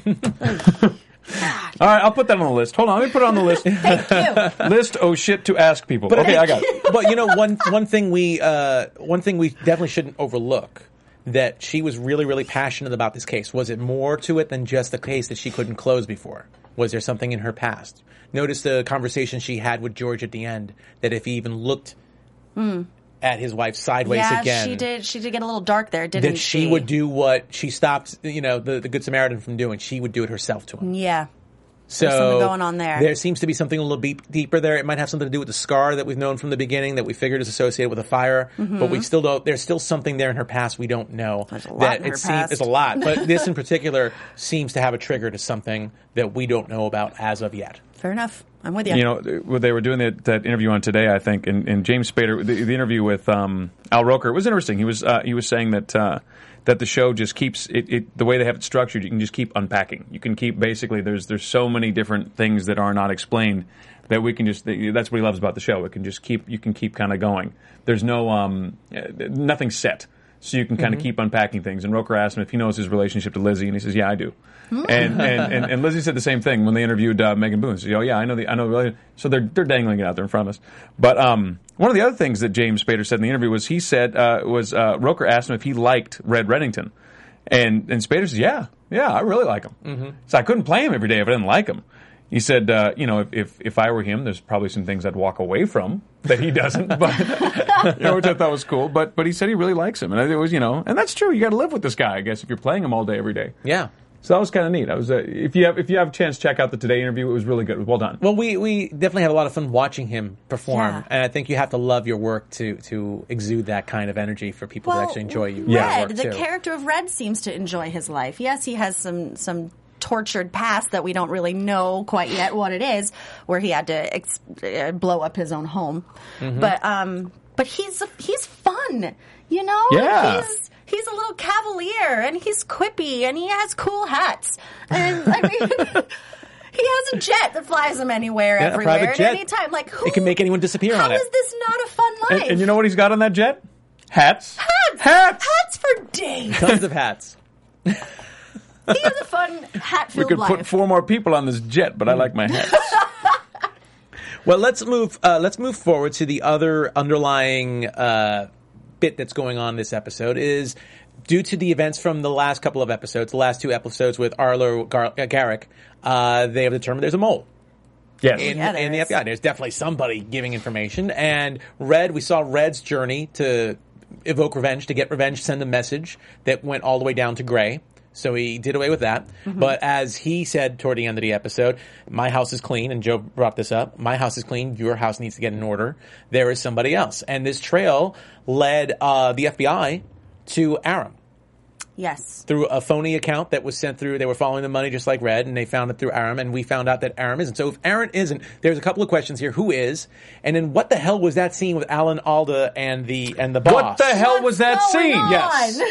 All right, I'll put that on the list. Hold on, let me put it on the list. Thank you. List oh shit to ask people. Okay, I got it. But you know, one one thing we uh, one thing we definitely shouldn't overlook, that she was really really passionate about this case. Was it more to it than just the case that she couldn't close before? Was there something in her past? Notice the conversation she had with George at the end, that if he even looked at his wife sideways yeah, again, she did. She did get a little dark there, didn't that she would do what she stopped, you know, the, the Good Samaritan from doing. She would do it herself to him. Yeah. So There's something going on there. There seems to be something a little bit deeper there. It might have something to do with the scar that we've known from the beginning, that we figured is associated with a fire, Mm-hmm. but we still don't. There's still something there in her past we don't know. There's a lot that in it her seems past. there's a lot, but this in particular seems to have a trigger to something that we don't know about as of yet. Fair enough. I'm with you. You know, when they were doing that, that interview on Today, I think, and, and James Spader, the, the interview with um, Al Roker was interesting. He was uh, he was saying that uh, that the show just keeps it, it the way they have it structured. You can just keep unpacking. You can keep basically there's there's so many different things that are not explained that we can just that's what he loves about the show. It can just keep you can keep kind of going. There's no um nothing set. So you can kind of Mm-hmm. keep unpacking things. And Roker asked him if he knows his relationship to Lizzie, and he says, "Yeah, I do." and, and, and and Lizzie said the same thing when they interviewed uh, Megan Boone. She said, "Oh yeah, I know the I know the relationship." So they're they're dangling it out there in front of us. But um, one of the other things that James Spader said in the interview was he said uh, was uh, Roker asked him if he liked Red Reddington, and and Spader says, "Yeah, Yeah, I really like him. Mm-hmm. So I couldn't play him every day if I didn't like him. He said, uh, you know, if, if if I were him, there's probably some things I'd walk away from that he doesn't, but you know, which I thought was cool. But but he said he really likes him, and it was, you know, and that's true. You got to live with this guy, I guess, if you're playing him all day every day. Yeah. So that was kind of neat. I was uh, if you have if you have a chance, check out the Today interview. It was really good. It was well done. Well, we, we definitely had a lot of fun watching him perform, Yeah. and I think you have to love your work to to exude that kind of energy for people Well, to actually enjoy you. Red, your work the too. character of Red seems to enjoy his life. Yes, he has some some tortured past that we don't really know quite yet what it is, where he had to ex- uh, blow up his own home. Mm-hmm. But um, but he's he's fun, you know. Yeah. He's he's a little cavalier, and he's quippy, and he has cool hats, and I mean. He has a jet that flies him anywhere, Yeah, a everywhere, private at jet. any time. Like, who? It can make anyone disappear How on it. is this not a fun life? And, and you know what he's got on that jet? Hats. Hats! Hats! Hats for days! Tons of hats. He has a fun We hat-filled could life. put four more people on this jet, but I like my hats. Well, let's move. Uh, let's move forward to the other underlying uh, bit that's going on this episode. Is due to the events from the last couple of episodes, the last two episodes with Arlo Gar- uh, Garrick, uh, they have determined there's a mole. Yes. In, Yeah, there in the is. F B I. There's definitely somebody giving information. And Red, we saw Red's journey to evoke revenge, to get revenge, send a message that went all the way down to Gray. So he did away with that. Mm-hmm. But as he said toward the end of the episode, my house is clean, and Joe brought this up. My house is clean. Your house needs to get in order. There is somebody else. And this trail led uh, the F B I to Aram. Yes. Through a phony account that was sent through. They were following the money just like Red, and they found it through Aram, and we found out that Aram isn't. So if Aram isn't, there's a couple of questions here. Who is? And then what the hell was that scene with Alan Alda and the and the boss? What the hell was that What's going scene? on? Yes.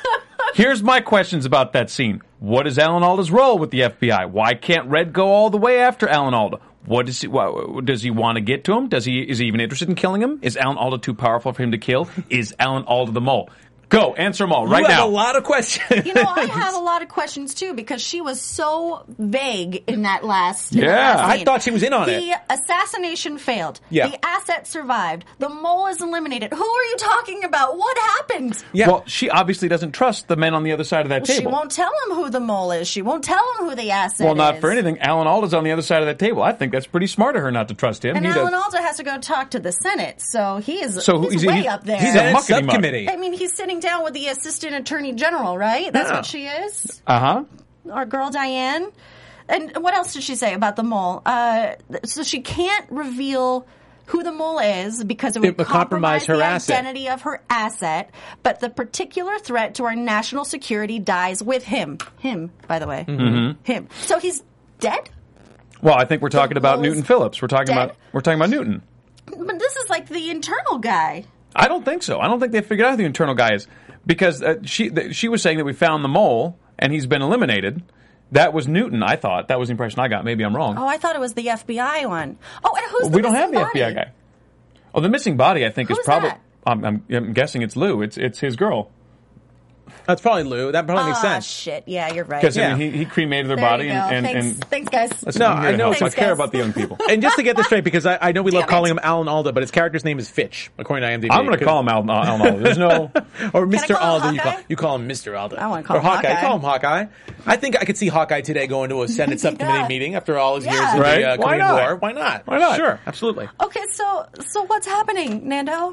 Here's my questions about that scene. What is Alan Alda's role with the F B I? Why can't Red go all the way after Alan Alda? What does he? What, does he want to get to him? Does he? Is he even interested in killing him? Is Alan Alda too powerful for him to kill? Is Alan Alda the mole? Go answer them all right you have now. a lot of questions. You know, I have a lot of questions too because she was so vague in that last. Yeah. in that last I scene. thought she was in on the it. The assassination failed. Yeah. The asset survived. The mole is eliminated. Who are you talking about? What happened? Yeah. Well, she obviously doesn't trust the men on the other side of that She table. won't tell him who the mole is. She won't tell him who the asset Well, not is. for anything. Alan Alda's on the other side of that table. I think that's pretty smart of her not to trust him. And He Alan does- Alda has to go talk to the Senate, so he is So he's he's- way he's- up there. he's a Senate muckety muck. subcommittee. I mean, he's sitting down with the assistant attorney general, right? That's Yeah. what she is. Uh-huh. Our girl Diane. And what else did she say about the mole? Uh, so she can't reveal who the mole is because it would It would compromise compromise her the asset. identity of her asset. But the particular threat to our national security dies with him. Him, by the way. Mm-hmm. Him. So he's dead? Well, I think we're talking about mole Newton is Phillips. We're talking dead? about we're talking about Newton. But this is like the internal guy. I don't think so. I don't think they figured out who the internal guy is because uh, she th- she was saying that we found the mole and he's been eliminated. That was Newton, I thought. That was the impression I got. Maybe I'm wrong. Oh, I thought it was the F B I one. Oh, and who's Well, the we don't have missing the F B I body? guy. Oh, the missing body, I think, is Who's probably. that? I'm, I'm, I'm guessing it's Lou. It's it's his girl. That's probably Lou. That probably makes Ah, sense. shit. Yeah, you're right. Because Yeah. I mean, he, he cremated their There body you go. and, and, Thanks. and Thanks, guys. listen, No, I'm here I to know. help. I Thanks, care guys. about the young people. And just to get this straight, because I, I know we love Damn calling it. him Alan Alda, but his character's name is Fitch, according to IMDb. I'm going to call him Alan Alan Alda. There's no. Or Mister call him Alda. You call, Hawkeye? you call him Mister Alda. I wanna call or him Hawkeye. Hawkeye. Call him Hawkeye. I think I could see Hawkeye today going to a Senate subcommittee Yeah. meeting after all his years Yeah. in Right? the uh, Why Korean not? War. Why not? Why not? Sure, absolutely. Okay, so so what's happening, Nando?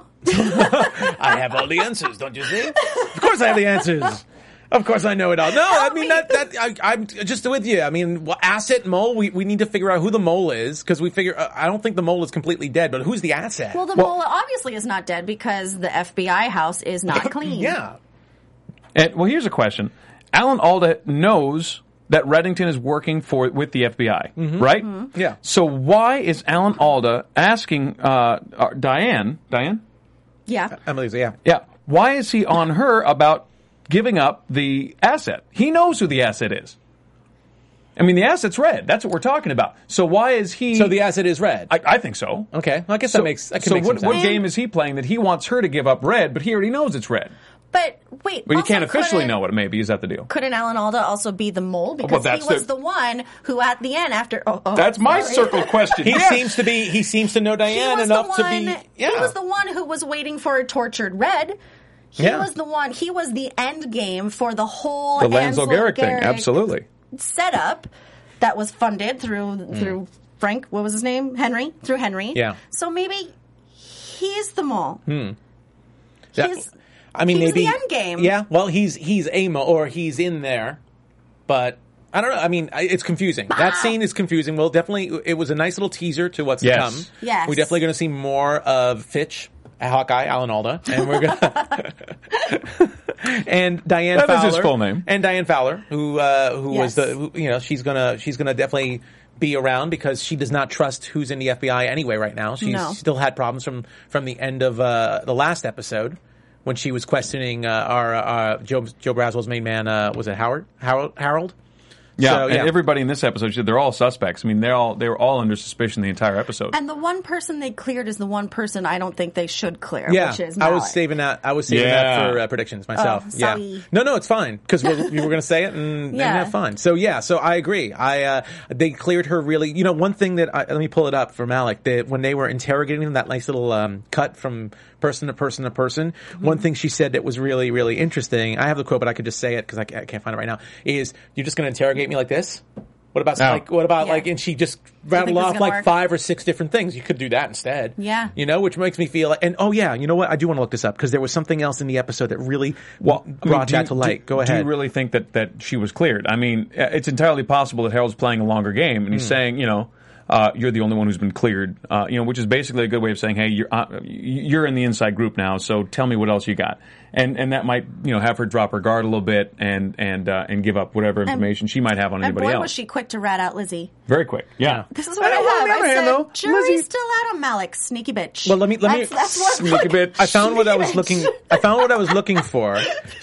I have all the answers, don't you see? Of course I have the answers. Of course I know it all. No, I Help mean, me. that, that, I, I'm just with you. I mean, well, asset mole, we, we need to figure out who the mole is, because we figure, uh, I don't think the mole is completely dead, but who's the asset? Well, the mole obviously is not dead because the F B I house is not clean. Yeah. And, well, here's a question. Alan Alda knows that Reddington is working for with the F B I, right? Mm-hmm. Yeah. So why is Alan Alda asking uh, uh, Diane, Diane? Yeah. Emily's, yeah. Yeah. Why is he on her about giving up the asset? He knows who the asset is. I mean, the asset's Red. That's what we're talking about. So why is he... So the asset is Red. I, I think so. Okay. Well, I guess So, that makes, that can so make what, some what sense. game is he playing that he wants her to give up Red, but he already knows it's Red? But wait, But you also can't officially couldn't- know what it may be. Is that the deal? Couldn't Alan Alda also be the mole because that's he was the- the one who, at the end, after oh, oh, That's my sorry. circle question. He Yes. seems to be, he seems to know He Diane was enough the to one. be, yeah. He was the one who was waiting for a tortured Red. He Yeah. was the one. He was the end game for the whole The Lansel Garrick thing, Garrick absolutely. setup that was funded through through Frank. What was his name? Henry. Through Henry. Yeah. So maybe he's the mole. Hmm. Yeah. He's. I mean, he's maybe the end game. Yeah. Well, he's he's a mo or he's in there, but I don't know. I mean, I- it's confusing. That scene is confusing. Well, definitely, it was a nice little teaser to what's Yes. to come. Yes. We're definitely going to see more of Fitch, Hawkeye, Alan Alda, and we're gonna and Diane That is Fowler, his full name. and Diane Fowler, who uh, who was Yes. the who, you know she's gonna she's gonna definitely be around because she does not trust who's in the F B I anyway right now. She's No. still had problems from from the end of uh, the last episode when she was questioning uh, our uh, Joe Joe Braswell's main man. Uh, was it Howard Harold Harold? Yeah, So, and everybody in this episode, they're all suspects. I mean, they're all they were all under suspicion the entire episode. And the one person they cleared is the one person I don't think they should clear, Yeah, which is I was Malik. saving that. I was saving Yeah. that for uh, predictions myself. Oh, yeah, sorry. no, no, it's fine because we were going to say it, and Yeah. yeah, fine. So yeah, so I agree. I uh, they cleared her really. You know, one thing that I, let me pull it up for Malik. That when they were interrogating him, that nice little um, cut from person to person to person. Mm-hmm. One thing she said that was really, really interesting. I have the quote, but I could just say it because I, ca- I can't find it right now. Is you're just going to interrogate me like this? What about No. like what about Yeah. like and she just think rattled this is off gonna like work? five or six different things. You could do that instead. Yeah. You know, which makes me feel like, and oh yeah, you know what? I do want to look this up because there was something else in the episode that really Well, I mean, brought do that you- to light. do- Go ahead. Do you really think that, that she was cleared? I mean, uh, it's entirely possible that Harold's playing a longer game, and he's Hmm. saying, you know, uh, you're the only one who's been cleared. Uh, you know, which is basically a good way of saying, hey, you're uh, you're in the inside group now, so tell me what else you got. And and that might you know have her drop her guard a little bit and and uh, and give up whatever information she might have on And anybody boy, else. was she quick to rat out Lizzie. Very quick. Yeah. This is what And I on the have. other I hand, said, though, jury's Lizzie- still out on Malik, sneaky bitch. Well, let me let me That's, that's what Sneaky bitch. I found what I Sneaky was bitch. looking. I found what I was looking for.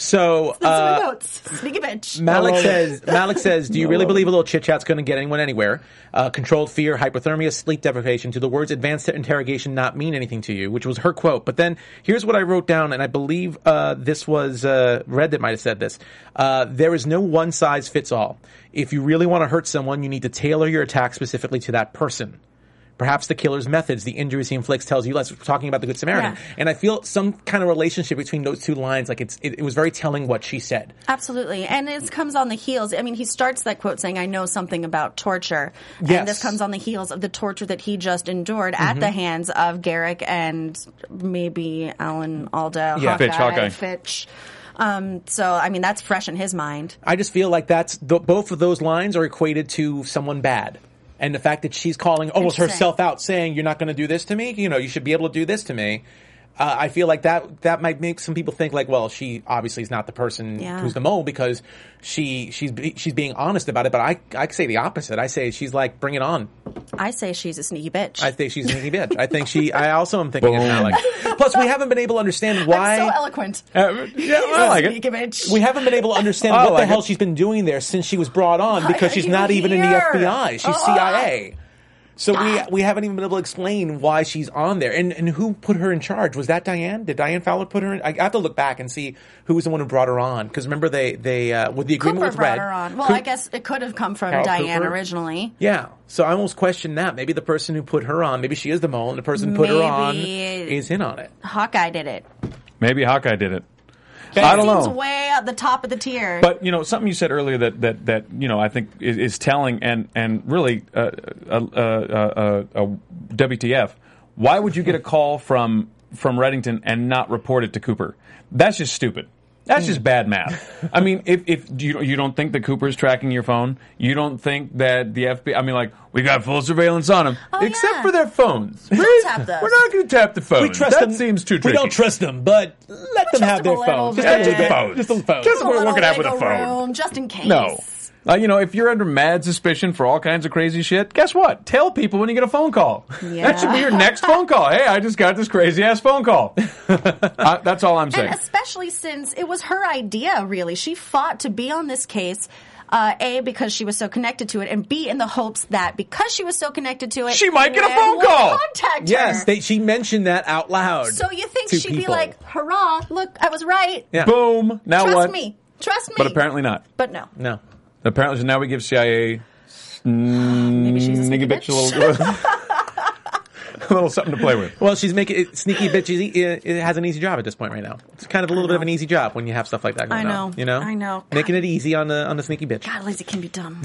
So Those are my uh, notes. Sneaky bitch. Malik says, Malik says, do you really believe a little chit chat's going to get anyone anywhere? Uh, controlled fear, hypothermia, sleep deprivation. Do the words advanced interrogation not mean anything to you? Which was her quote. But then here's what I wrote down, and I believe uh, this was uh, Red that might have said this. Uh, there is no one size fits all. If you really want to hurt someone, you need to tailor your attack specifically to that person. Perhaps the killer's methods, the injuries he inflicts, tells you less. We're talking about the Good Samaritan, Yeah. and I feel some kind of relationship between those two lines. Like it's, it, it was very telling what she said. Absolutely. And it comes on the heels. I mean, he starts that quote saying, I know something about torture. Yes. And this comes on the heels of the torture that he just endured at the hands of Garrick and maybe Alan Alda, Yeah. Hawkeye, Fitch, Hawkeye. Fitch. Um, so, I mean, that's fresh in his mind. I just feel like that's th- both of those lines are equated to someone bad. And the fact that she's calling almost Interesting. herself out, saying, "You're not going to do this to me. You know, you should be able to do this to me." Uh, I feel like that that might make some people think like, well, she obviously is not the person Yeah. who's the mole because she she's be, she's being honest about it. But I I say the opposite. I say she's like, bring it on. I say she's a sneaky bitch. I think she's a sneaky bitch. I think she. I also am thinking it's Malik. Plus, we haven't been able to understand why. I'm so eloquent. Uh, yeah, I like it. Sneaky bitch. We haven't been able to understand I what like the hell it. she's been doing there since she was brought on because Why she's are not you even in the F B here? I. She's Oh. C I A. So we we haven't even been able to explain why she's on there. And and who put her in charge? Was that Diane? Did Diane Fowler put her in? I have to look back and see who was the one who brought her on. Because remember they they uh, with the agreement Cooper with brought Red. her on. Well, Coop- I guess it could have come from Carol Diane Cooper? originally. Yeah. So I almost question that. Maybe the person who put her on, maybe she is the mole, and the person who put her on Maybe- is in on it. Hawkeye did it. Maybe Hawkeye did it. He I don't seems know. way at the top of the tier. But you know something you said earlier that that, that you know I think is, is telling and and really uh, uh, uh, uh, uh, W T F. Why would you get a call from from Reddington and not report it to Cooper? That's just stupid. That's just bad math. I mean, if if you you don't think that Cooper's tracking your phone, you don't think that the F B I. I mean, like we got full surveillance on them, Oh, except yeah. for their phones. Don't We're, tap those. we're not going to tap the phone. We trust that them. seems too We tricky. don't trust them, but let them have them their a phones. little Just a bit. little bit. Phones. Just a little phone. Just A we're little working out with a wiggle phone. room, just in case. No. Uh, you know, if you're under mad suspicion for all kinds of crazy shit, guess what? Tell people when you get a phone call. Yeah. That should be your next phone call. Hey, I just got this crazy ass phone call. uh, that's all I'm saying. And especially since it was her idea, really. She fought to be on this case, uh, A, because she was so connected to it, and B, in the hopes that because she was so connected to it, She might get a Red phone would call. Contact Yes, her. they, she mentioned that out loud. So you think to she'd be people. like, hurrah, look, I was right. Yeah. Boom. Now Trust what? me. Trust me. But apparently not. But no. No. Apparently, so now we give C I A Maybe she's a nigga sneaky bitch a bitch. little. a little something to play with. Well, she's making it, Sneaky Bitch. Easy, it, it has an easy job at this point right now. It's kind of a little bit of an easy job when you have stuff like that going I know. on. You know, I know. making it easy on the on the Sneaky Bitch. God, Lizzie can be dumb.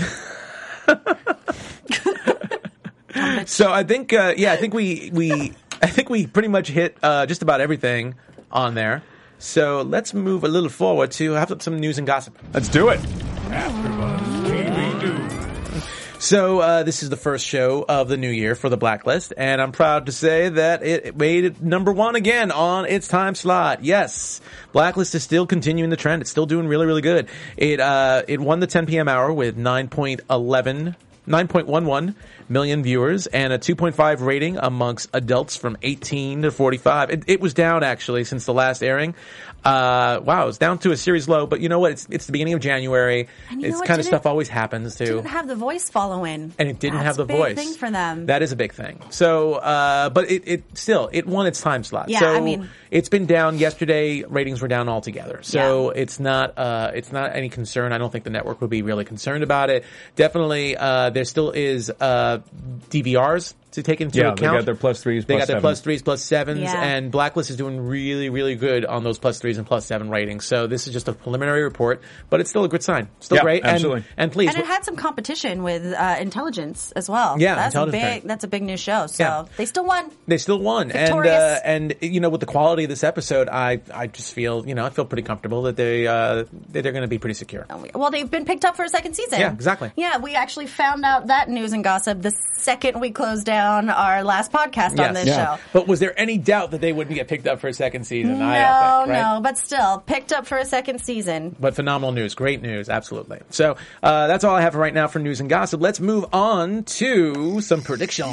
So I think, uh, yeah, I think we we I think we pretty much hit uh, just about everything on there. So let's move a little forward to have some news and gossip. Let's do it. AfterBuzz T V News. So uh, this is the first show of the new year for the Blacklist, and I'm proud to say that it made it number one again on its time slot. Yes, Blacklist is still continuing the trend. It's still doing really, really good. It uh, it won the ten p.m. hour with nine point one one million viewers and a two point five rating amongst adults from eighteen to forty-five. It, it was down actually since the last airing. Uh, wow, it's down to a series low, but you know what? It's it's the beginning of January. And you It's know what? kind of Didn't- stuff always happens too. Didn't have the voice follow in. And it didn't That's have the a big voice. thing for them. That is a big thing. So, uh, but it, it still, it won its time slot. Yeah, so I mean- it's been down. Yesterday, ratings were down altogether. So it's not, uh, it's not any concern. I don't think the network would be really concerned about it. Definitely, uh, there still is, uh, D V Rs to take into Yeah, account. they got their plus threes, They plus got their sevens. plus threes, plus sevens, Yeah. and Blacklist is doing really, really good on those plus threes and plus seven ratings. So this is just a preliminary report, but it's still a good sign. Still Yeah, great. absolutely. And, and please, And it had some competition with uh, Intelligence as well. Yeah, that's a Intelligence big. Train. That's a big new show. So Yeah. they still won. They still won, and Victorious. uh, and you know, with the quality of this episode, I I just feel you know I feel pretty comfortable that they uh, that they're going to be pretty secure. Well, they've been picked up for a second season. Yeah, exactly. Yeah, we actually found out that news and gossip the second we closed down our last podcast on this Yeah. show. But was there any doubt that they wouldn't get picked up for a second season? No, I don't think, right? no, but still picked up for a second season. But phenomenal news, great news, absolutely. So uh, that's all I have right now for news and gossip. Let's move on to some predictions.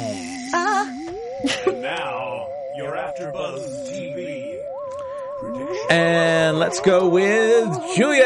And now, your AfterBuzz T V prediction. And let's go with Julia.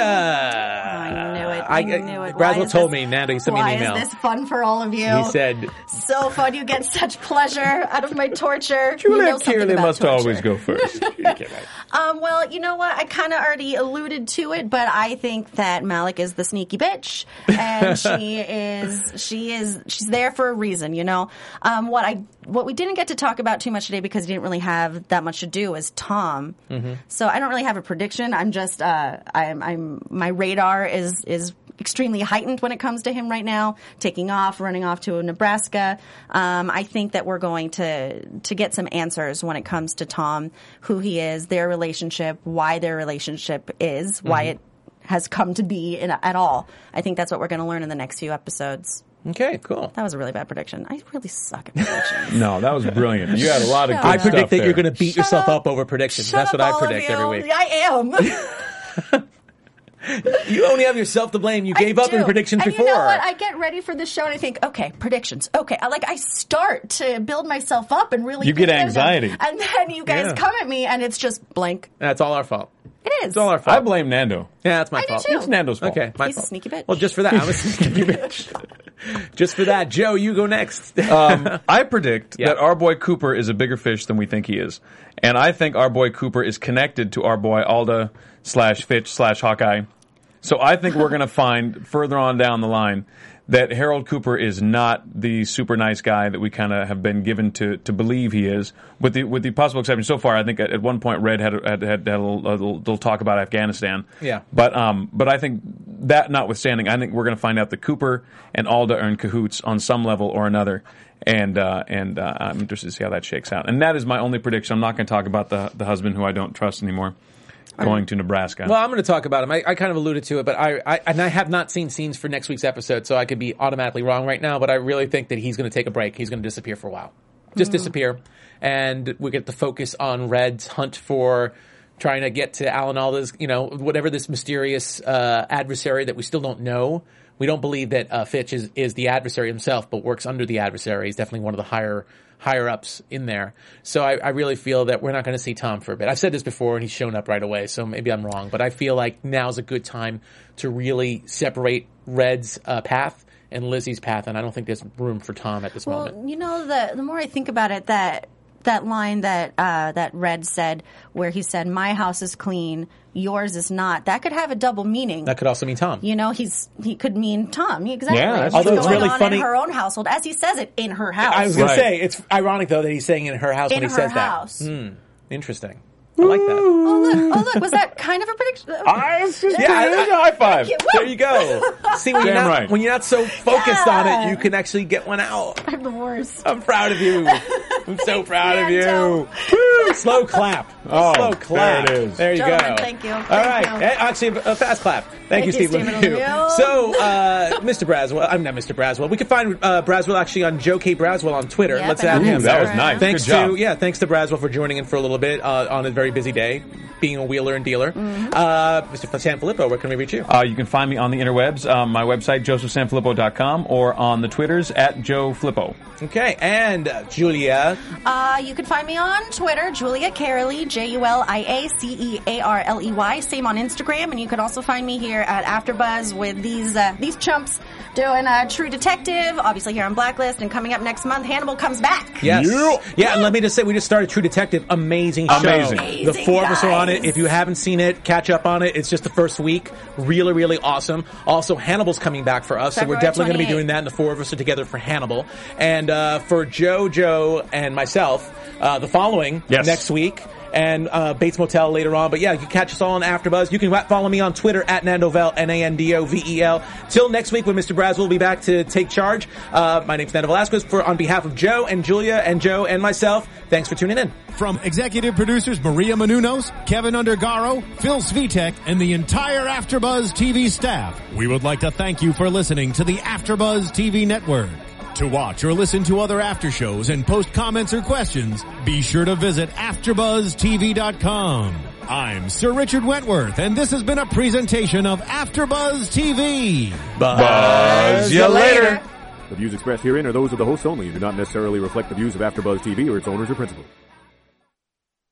I knew it. I, knew it. Braswell Why is told this- me, Nando, he sent me Why an email. is this fun for all of you? He said, so fun. You get such pleasure out of my torture. Julia you know something Kearley about must torture. always go first. Um, well, you know what? I kind of already alluded to it, but I think that Malik is the sneaky bitch, and she is she is she's there for a reason. You know, um, what I what we didn't get to talk about too much today because he didn't really have that much to do is Tom. Mm-hmm. So I don't really have a prediction. I'm just uh, I'm I'm my radar is is. extremely heightened when it comes to him right now, taking off, running off to Nebraska. Um, I think that we're going to to get some answers when it comes to Tom, who he is, their relationship, why their relationship is, why Mhm. it has come to be in, at all. I think that's what we're going to learn in the next few episodes. Okay, cool. That was a really bad prediction. I really suck at predictions. No, that was brilliant. You had a lot of good I stuff predict that there. you're going to beat Shut yourself up. up over predictions. Shut That's what up, I all of predict you. every week. I am. You only have yourself to blame. You gave I up do. in predictions and before. You know what? I get ready for the show and I think, okay, predictions. Okay, I like I start to build myself up and really. You get think of them. anxiety. and then you guys Yeah. come at me and it's just blank. That's all our fault. It is. It's all our fault. I blame Nando. Yeah, that's my I do fault. too. It's Nando's fault. Okay, my He's a fault. sneaky bitch. Well, just for that, I'm a sneaky bitch. Just for that, Joe, you go next. um, I predict Yeah. that our boy Cooper is a bigger fish than we think he is. And I think our boy Cooper is connected to our boy Alda slash Fitch slash Hawkeye. So I think we're going to find further on down the line that Harold Cooper is not the super nice guy that we kind of have been given to, to believe he is, with the with the possible exception so far. I think at, at one point Red had had, had, had a, little, a little, little talk about Afghanistan. Yeah. But um, but I think that notwithstanding, I think we're going to find out that Cooper and Alda are in cahoots on some level or another. And uh, and uh, I'm interested to see how that shakes out. And that is my only prediction. I'm not going to talk about the the husband who I don't trust anymore going to Nebraska. Well, I'm going to talk about him. I, I kind of alluded to it, but I, I and I have not seen scenes for next week's episode, so I could be automatically wrong right now. But I really think that he's going to take a break. He's going to disappear for a while, just Mm. disappear, and we get the focus on Red's hunt for trying to get to Alan Alda's, you know, whatever this mysterious uh, adversary that we still don't know. We don't believe that uh, Fitch is is the adversary himself, but works under the adversary. He's definitely one of the higher. higher ups in there. So I, I really feel that we're not going to see Tom for a bit. I've said this before and he's shown up right away, so maybe I'm wrong, but I feel like now's a good time to really separate Red's uh, path and Lizzie's path, and I don't think there's room for Tom at this Well, moment. you know, the the more I think about it, that that line that uh, that Red said, where he said, "My house is clean, yours is not." That could have a double meaning. That could also mean Tom. You know, he's he could mean Tom. Exactly. Yeah, that's What's true. Although it's going really on funny- in her own household, as he says it in her house. I was going Right. to say, it's ironic, though, that he's saying in her house In when he her says house. that. Hmm. Interesting. I like that. Oh look! Oh look! Was that kind of a prediction? I was just Yeah, I- a high five. Thank you. There you go. See, when you're, Damn not, right. when you're not so focused Yeah. on it, you can actually get one out. I'm the worst. I'm proud of you. I'm so proud of you. Manto. Woo! Slow clap. Oh, Slow clap. there it is. There you Gentlemen, go. thank you. All Thank right. you. Eh, Actually, a fast clap. Thank, Thank you, you, Steve Stephen Lemieux. Lemieux. So, uh, Mister Braswell, I'm not Mister Braswell. We can find uh, Braswell actually on Joe K. Braswell on Twitter. Yep, Let's and add on him. Ooh, that there. was nice. Thanks Good job. to yeah, thanks to Braswell for joining in for a little bit uh, on a very busy day, being a wheeler and dealer. Mm-hmm. Uh, Mister Sanfilippo, where can we reach you? Uh, you can find me on the interwebs, um, my website, joseph sanfilippo dot com, or on the Twitters at Joe Flippo. Okay, and uh, Julia. Uh, you can find me on Twitter, Julia Carley, J U L I A C E A R L E Y. Same on Instagram, and you can also find me here at AfterBuzz with these uh, these chumps doing uh, True Detective. Obviously here on Blacklist, and coming up next month, Hannibal comes back. Yes. Yeah. Yeah, and let me just say, we just started True Detective. Amazing show. Amazing. The Amazing, four of us are on it. guys. If you haven't seen it, catch up on it. It's just the first week. Really, really awesome. Also, Hannibal's coming back for us, so we're February definitely going to be twenty-eighth. doing that, and the four of us are together for Hannibal. And uh, for Joe, Joe, and myself, uh, the following Yes. next week. And uh, Bates Motel later on. But yeah, you can catch us all on AfterBuzz. You can wa- follow me on Twitter at Nandovel, N A N D O V E L. Till next week when Mister Braswell will be back to take charge. Uh, my name's Nando Velasquez. For, on behalf of Joe and Julia and Joe and myself, thanks for tuning in. From executive producers Maria Menounos, Kevin Undergaro, Phil Svitek, and the entire AfterBuzz T V staff, we would like to thank you for listening to the AfterBuzz T V network. To watch or listen to other after shows and post comments or questions, be sure to visit after buzz T V dot com. I'm Sir Richard Wentworth, and this has been a presentation of AfterBuzz T V. Buzz you later. The views expressed herein are those of the hosts only and do not necessarily reflect the views of AfterBuzz T V or its owners or principals.